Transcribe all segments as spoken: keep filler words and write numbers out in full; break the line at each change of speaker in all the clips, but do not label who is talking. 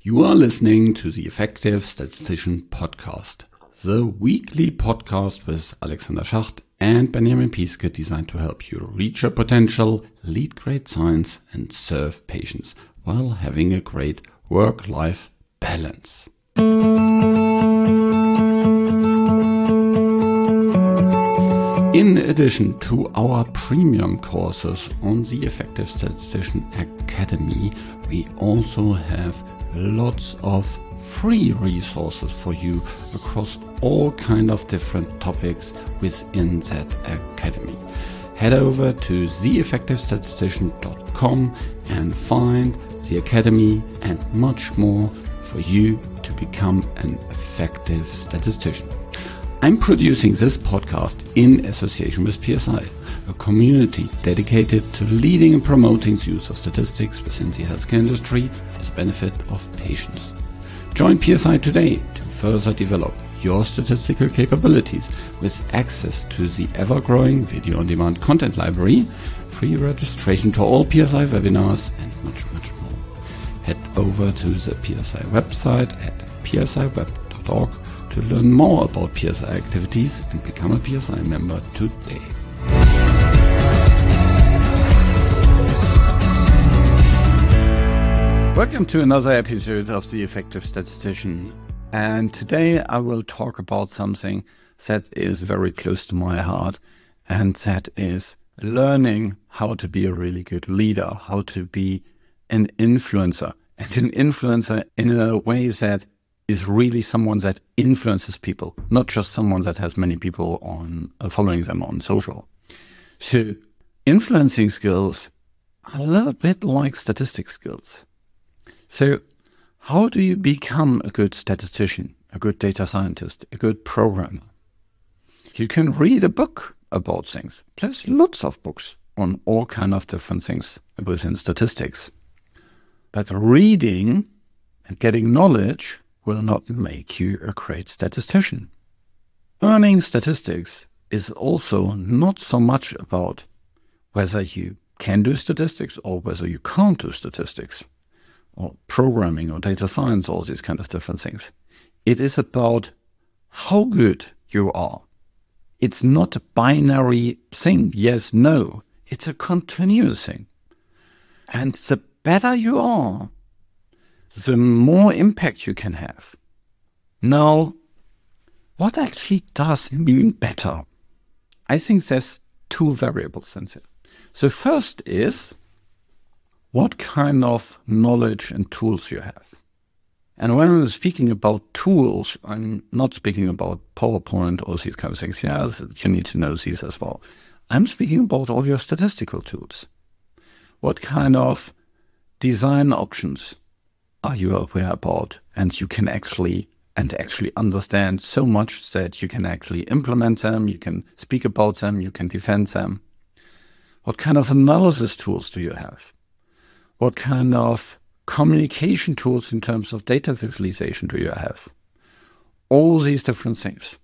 You are listening to the Effective Statistician Podcast, the weekly podcast with Alexander Schacht and Benjamin Piske designed to help you reach your potential, lead great science, and serve patients while having a great work-life balance. In addition to our premium courses on the Effective Statistician Academy, we also have lots of free resources for you across all kind of different topics within that academy. Head over to the effective statistician dot com and find the academy and much more for you to become an effective statistician. I'm producing this podcast in association with P S I, a community dedicated to leading and promoting the use of statistics within the healthcare industry for the benefit of patients. Join P S I today to further develop your statistical capabilities with access to the ever-growing video-on-demand content library, free registration to all P S I webinars, and much, much more. Head over to the P S I website at p s i web dot org to learn more about P S I activities and become a P S I member today. Welcome to another episode of The Effective Statistician. And today I will talk about something that is very close to my heart, and that is learning how to be a really good leader, how to be an influencer, and an influencer in a way that is really someone that influences people, not just someone that has many people on uh, following them on social. So influencing skills are a little bit like statistics skills. So how do you become a good statistician, a good data scientist, a good programmer? You can read a book about things. There's lots of books on all kind of different things within statistics. But reading and getting knowledge will not make you a great statistician. Learning statistics is also not so much about whether you can do statistics or whether you can't do statistics, or programming or data science, all these kind of different things. It is about how good you are. It's not a binary thing, yes, no. It's a continuous thing. And the better you are, the more impact you can have. Now, what actually does mean better? I think there's two variables in there. The first is what kind of knowledge and tools you have. And when I'm speaking about tools, I'm not speaking about PowerPoint or these kind of things. Yeah, you need to know these as well. I'm speaking about all your statistical tools. What kind of design options are you aware about, and you can actually and actually understand so much that you can actually implement them, you can speak about them, you can defend them. What kind of analysis tools do you have? What kind of communication tools in terms of data visualization do you have? All these different things.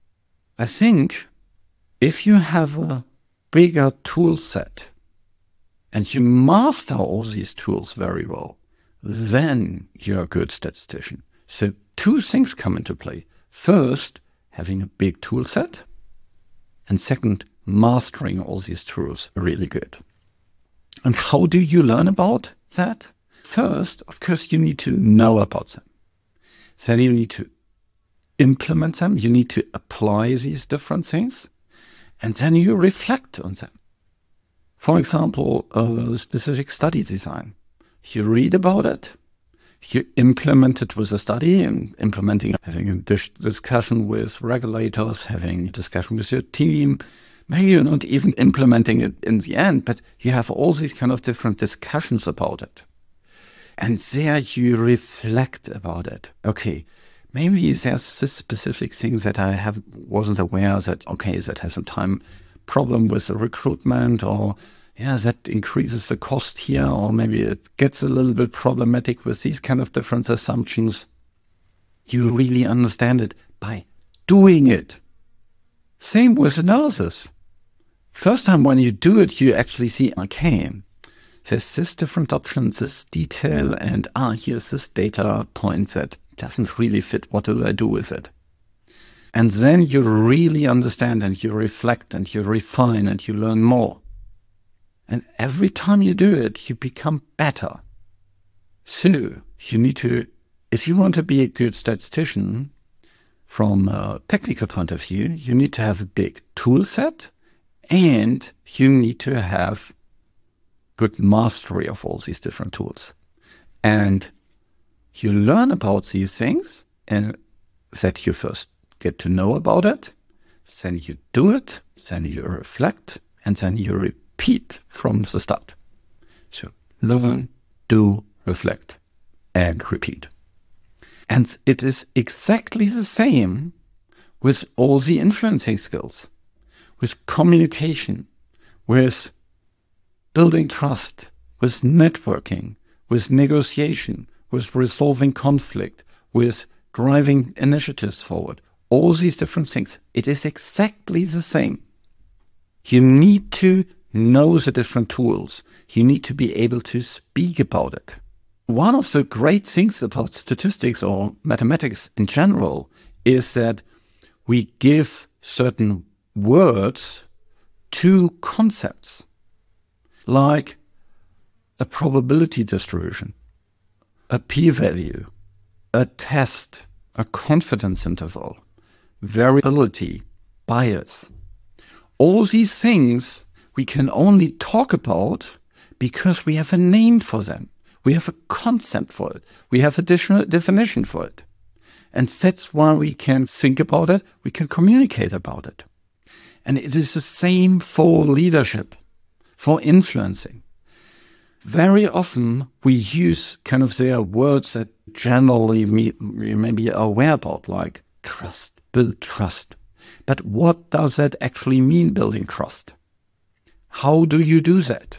I think if you have a bigger tool set and you master all these tools very well, then you're a good statistician. So two things come into play. First, having a big tool set. And second, mastering all these tools really good. And how do you learn about that? First, of course, you need to know about them. Then you need to implement them. You need to apply these different things. And then you reflect on them. For example, a specific study design. You read about it, you implement it with a study, and implementing, having a dis- discussion with regulators, having a discussion with your team. Maybe you're not even implementing it in the end, but you have all these kind of different discussions about it. And there you reflect about it. Okay, maybe there's this specific thing that I have wasn't aware that, okay, that has a time problem with the recruitment, or yeah, that increases the cost here, or maybe it gets a little bit problematic with these kind of different assumptions. You really understand it by doing it. Same with analysis. First time when you do it, you actually see, okay, there's this different option, this detail, and ah, here's this data point that doesn't really fit. What do I do with it? And then you really understand and you reflect and you refine and you learn more. And every time you do it, you become better. So you need to, if you want to be a good statistician from a technical point of view, you need to have a big tool set and you need to have good mastery of all these different tools. And you learn about these things and that you first get to know about it, then you do it, then you reflect, and then you repeat from the start. So learn, do, reflect, and repeat. And it is exactly the same with all the influencing skills, with communication, with building trust, with networking, with negotiation, with resolving conflict, with driving initiatives forward. All these different things. It is exactly the same. You need to know the different tools. You need to be able to speak about it. One of the great things about statistics or mathematics in general is that we give certain words to concepts, like a probability distribution, a p-value, a test, a confidence interval, variability, bias. All these things we can only talk about because we have a name for them. We have a concept for it. We have a definition for it. And that's why we can think about it. We can communicate about it. And it is the same for leadership, for influencing. Very often we use kind of their words that generally we may be aware about, like trust, build trust. But what does that actually mean, building trust? How do you do that?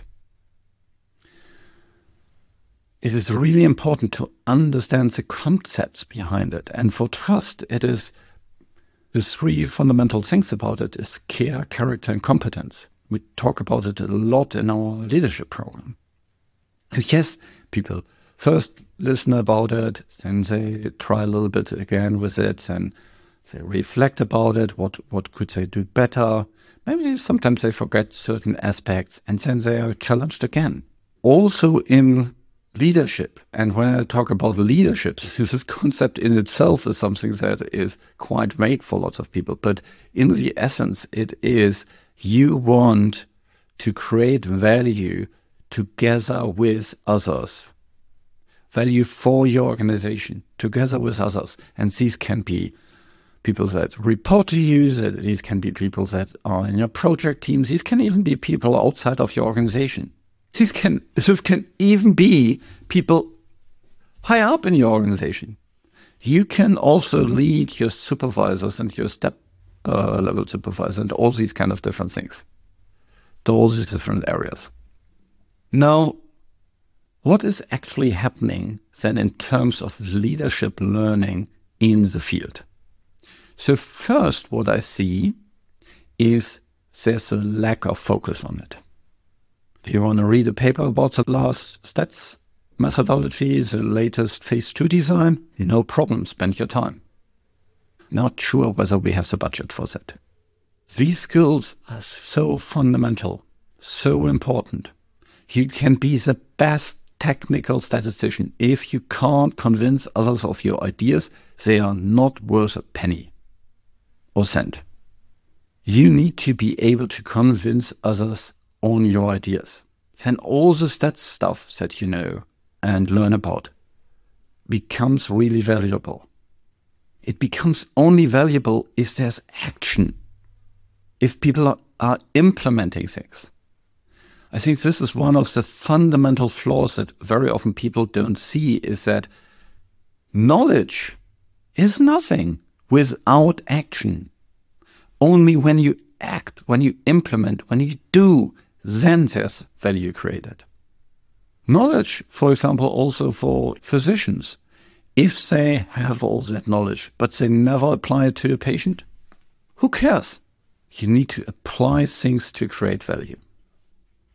It is really important to understand the concepts behind it. And for trust, it is the three fundamental things about it is care, character, and competence. We talk about it a lot in our leadership program. Yes, people first listen about it, then they try a little bit again with it, and they reflect about it. What, what could they do better? Maybe sometimes they forget certain aspects, and then they are challenged again. Also in leadership, and when I talk about leadership, this concept in itself is something that is quite vague for lots of people, but in the essence it is you want to create value together with others, value for your organization together with others. And these can be people that report to you, that these can be people that are in your project teams, these can even be people outside of your organization. This can, this can even be people high up in your organization. You can also lead your supervisors and your step uh, level supervisors and all these kind of different things. All these different areas. Now, what is actually happening then in terms of leadership learning in the field? So first, what I see is there's a lack of focus on it. If you want to read a paper about the last stats methodology, the latest phase two design, no problem, spend your time. Not sure whether we have the budget for that. These skills are so fundamental, so important. You can be the best technical statistician. If you can't convince others of your ideas, they are not worth a penny or cent. You need to be able to convince others on your ideas. Then all the stats stuff that you know and learn about becomes really valuable. It becomes only valuable if there's action, if people are, are implementing things. I think this is one of the fundamental flaws that very often people don't see, is that knowledge is nothing without action. Only when you act, when you implement, when you do, then there's value created. Knowledge, for example, also for physicians. If they have all that knowledge, but they never apply it to a patient, who cares? You need to apply things to create value.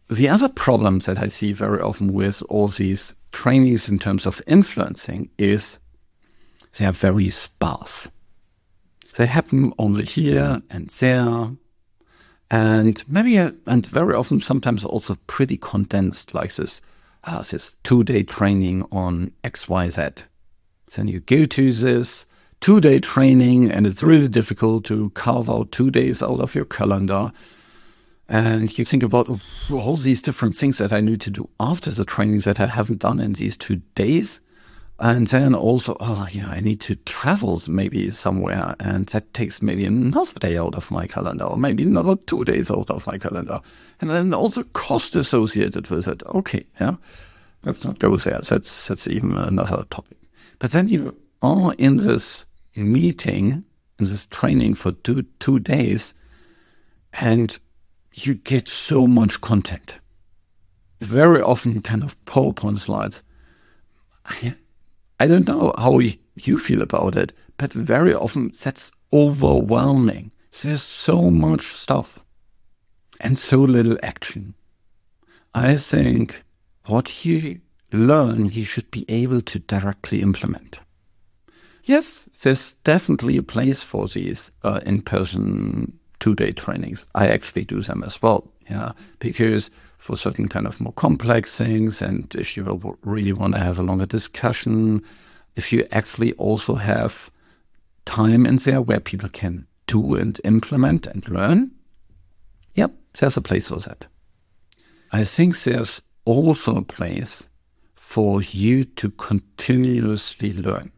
the other problem that I see very often with all these trainings in terms of influencing is they are very sparse. They happen only here and there, and maybe, uh, and very often sometimes also pretty condensed, like this, uh, this two-day training on X Y Z. Then you go to this two-day training, and it's really difficult to carve out two days out of your calendar. And you think about oh, all these different things that I need to do after the training that I haven't done in these two days. And then also, oh yeah, I need to travel maybe somewhere, and that takes maybe another day out of my calendar, or maybe another two days out of my calendar. And then also cost associated with it. Okay, yeah, let's not go there. That's, that's even another topic. But then you are in this meeting, in this training for two, two days, and you get so much content. Very often kind of PowerPoint slides. I, I don't know how you feel about it, but very often that's overwhelming. There's so much stuff and so little action. I think what you learn, you should be able to directly implement. Yes, there's definitely a place for these uh, in-person two-day trainings. I actually do them as well, yeah, because for certain kind of more complex things, and if you really want to have a longer discussion, if you actually also have time in there where people can do and implement and learn, yep, there's a place for that. I think there's also a place for you to continuously learn.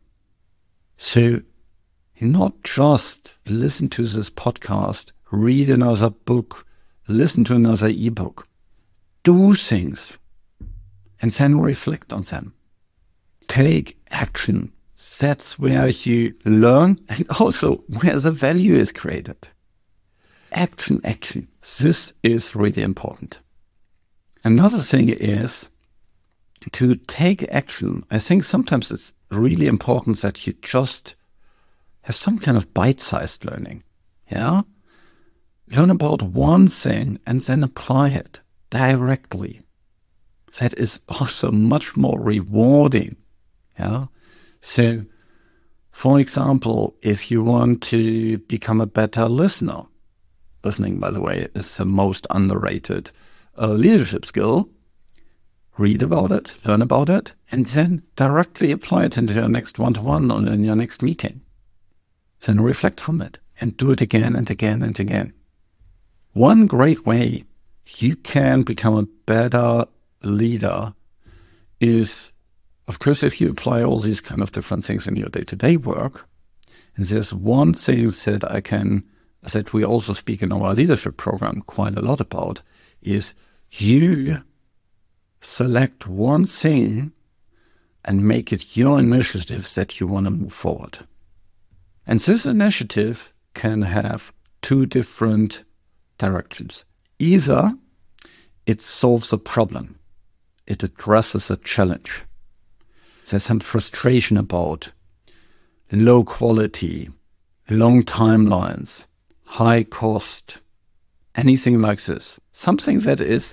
So not just listen to this podcast, read another book, listen to another ebook. Do things and then reflect on them. Take action. That's where you learn and also where the value is created. Action, action. This is really important. Another thing is to take action. I think sometimes it's really important that you just have some kind of bite-sized learning. Yeah? Learn about one thing and then apply it directly. That is also much more rewarding. Yeah. So, for example, if you want to become a better listener, listening, by the way, is the most underrated uh, leadership skill. Read about it, learn about it, and then directly apply it into your next one-to-one or in your next meeting. Then reflect from it and do it again and again and again. One great way you can become a better leader is, of course, if you apply all these kind of different things in your day-to-day work. And there's one thing that I can, that we also speak in our leadership program quite a lot about, is you select one thing and make it your initiative that you want to move forward. And this initiative can have two different directions. Either it solves a problem, it addresses a challenge. There's some frustration about low quality, long timelines, high cost, anything like this. Something that is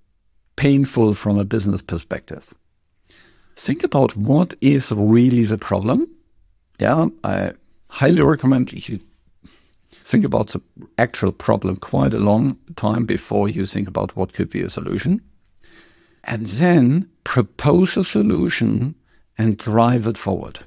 painful from a business perspective. Think about what is really the problem. Yeah, I highly recommend you think about the actual problem quite a long time before you think about what could be a solution. And then propose a solution and drive it forward.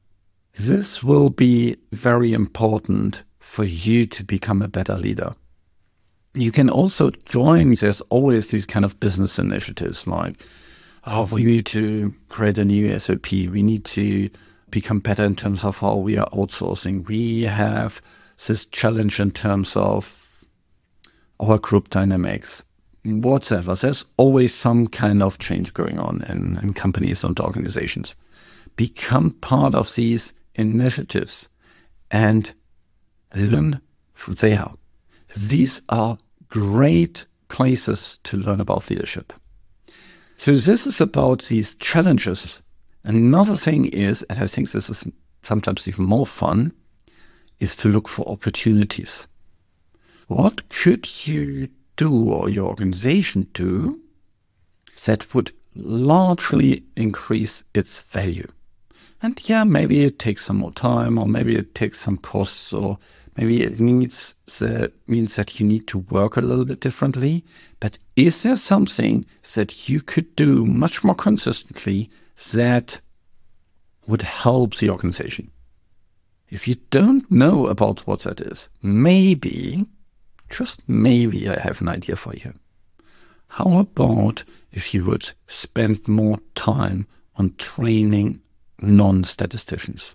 This will be very important for you to become a better leader. You can also join, there's always these kind of business initiatives like, oh, we need to create a new S O P. We need to become better in terms of how we are outsourcing. We have this challenge in terms of our group dynamics. Whatever. There's always some kind of change going on in, in companies and organizations. Become part of these initiatives and learn from there. These are great places to learn about leadership. So this is about these challenges. Another thing is, and I think this is sometimes even more fun, is to look for opportunities. What could you do or your organization do that would largely increase its value. And yeah, maybe it takes some more time, or maybe it takes some costs, or maybe it needs the, means that you need to work a little bit differently. But is there something that you could do much more consistently that would help the organization? If you don't know about what that is, maybe, just maybe I have an idea for you. How about if you would spend more time on training non-statisticians?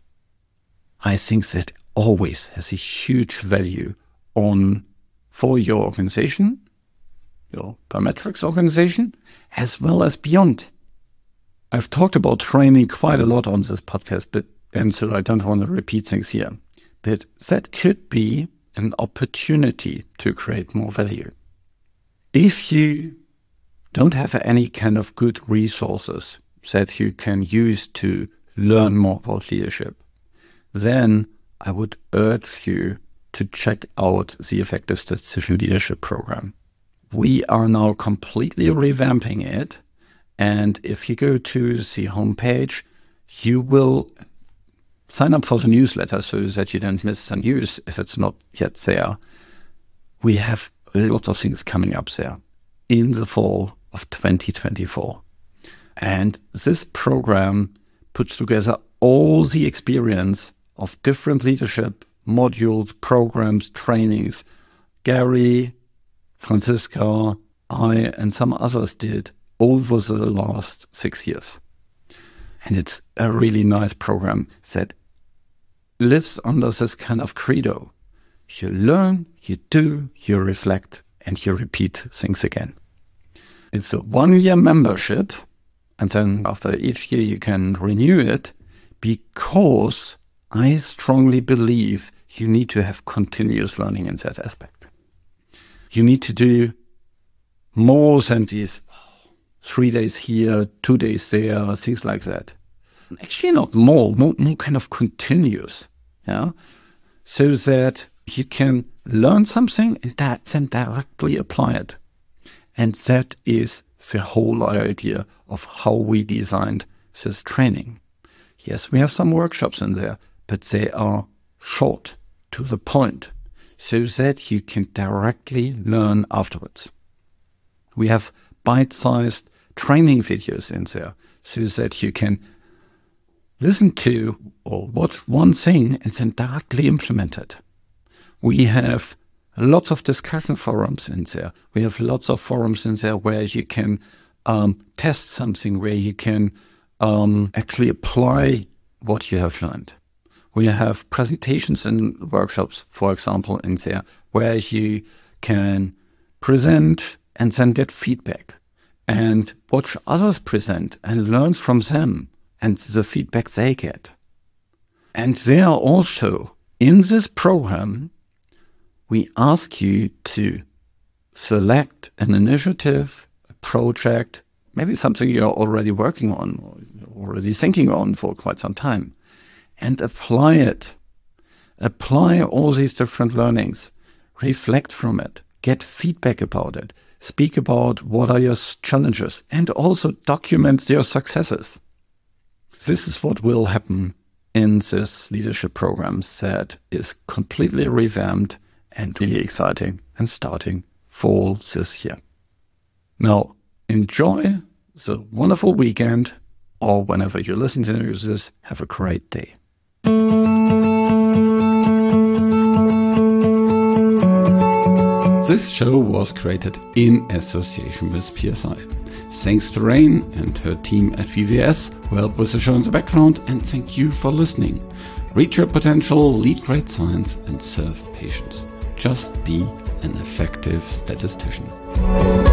I think that always has a huge value on for your organization, your biometrics organization, as well as beyond. I've talked about training quite a lot on this podcast, but and so I don't want to repeat things here. But that could be an opportunity to create more value. If you don't have any kind of good resources that you can use to learn more about leadership, then I would urge you to check out the Effective Statistician Leadership Program. We are now completely revamping it. And if you go to the homepage, you will sign up for the newsletter so that you don't miss the news if it's not yet there. We have a lot of things coming up there in the fall of twenty twenty-four. And this program puts together all the experience of different leadership modules, programs, trainings Gary, Franziska, I, and some others did over the last six years. And it's a really nice program that lives under this kind of credo. You learn, you do, you reflect, and you repeat things again. It's a one-year membership, and then after each year you can renew it, because I strongly believe you need to have continuous learning in that aspect. You need to do more than these three days here, two days there, things like that. Actually not more, more, more kind of continuous, yeah, so that you can learn something and that then directly apply it. And that is the whole idea of how we designed this training. Yes, we have some workshops in there, but they are short, to the point, so that you can directly learn afterwards. We have bite-sized training videos in there, so that you can listen to or watch one thing and then directly implement it. We have lots of discussion forums in there. We have lots of forums in there where you can um, test something, where you can um, actually apply what you have learned. We have presentations and workshops, for example, in there, where you can present and then get feedback and watch others present and learn from them and the feedback they get. And there also, in this program, we ask you to select an initiative, a project, maybe something you're already working on or already thinking on for quite some time, and apply it. Apply all these different learnings, reflect from it, get feedback about it, speak about what are your challenges, and also document your successes. This is what will happen in this leadership program that is completely revamped and really exciting and starting fall this year. Now, enjoy the wonderful weekend, or whenever you listen to this, have a great day. This show was created in association with P S I. Thanks to Rain and her team at V V S who helped with the show in the background, and thank you for listening. Reach your potential, lead great science, and serve patients. Just be an effective statistician.